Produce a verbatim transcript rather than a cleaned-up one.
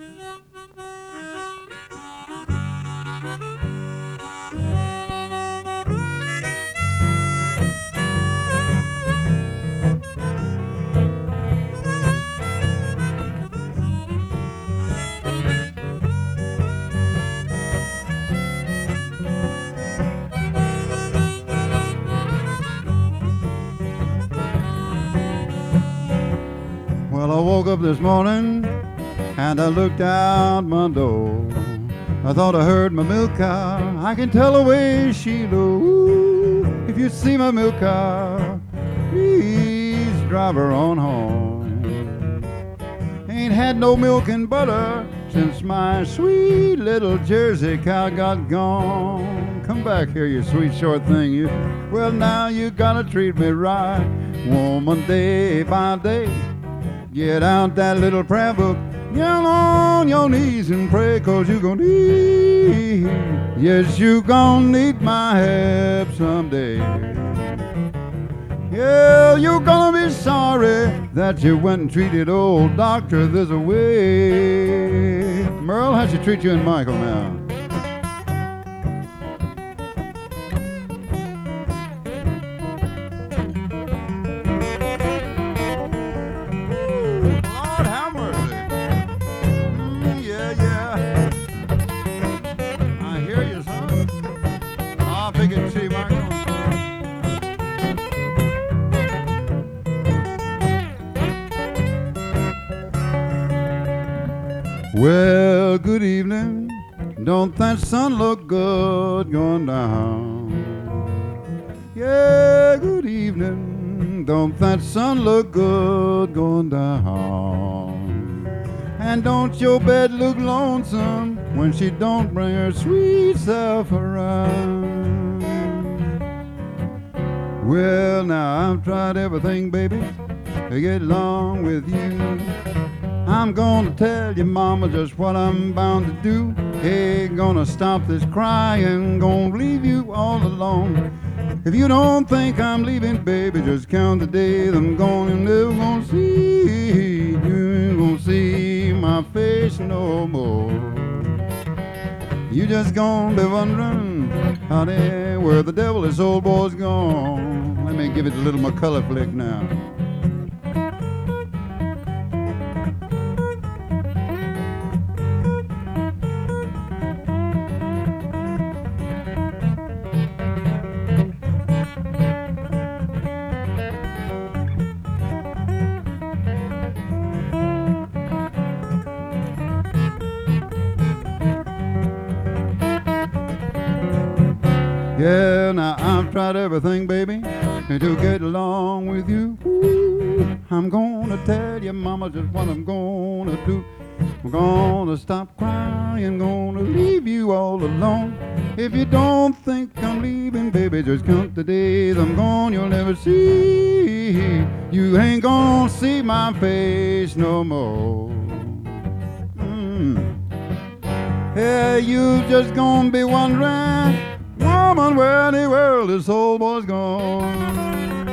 Well, I woke up this morning and I looked out my door. I thought I heard my milk cow. I can tell the way she low. If you see my milk cow, please drive her on home. Ain't had no milk and butter since my sweet little Jersey cow got gone. Come back here, you sweet short thing. You, well, now you gotta treat me right, woman, day by day. Get out that little prayer book, get on your knees and pray, 'cause you gon' need, yes, you gon' need my help someday. Yeah, you're gonna be sorry that you went and treated old doctor this way. Merle, how'd she treat you and Michael now? Well, good evening. Don't that sun look good going down? Yeah, good evening. Don't that sun look good going down? And don't your bed look lonesome when she don't bring her sweet self around? Well, now I've tried everything, baby, to get along with you. I'm gonna tell you, mama, just what I'm bound to do. Ain't gonna stop this crying, gonna leave you all alone. If you don't think I'm leaving, baby, just count the days I'm gone and never gonna see. You ain't gonna see my face no more. You just gonna be wondering, honey, where the devil this old boy's gone. Let me give it a little McCullough flick now. Yeah, now I've tried everything, baby, to get along with you. Ooh, I'm gonna tell you, mama, just what I'm gonna do. I'm gonna stop crying, gonna leave you all alone. If you don't think I'm leaving, baby, just count the days I'm gone, you'll never see. You ain't gonna see my face no more. Mm. Yeah, you just gonna be wondering, woman, where in the world this old boy's gone?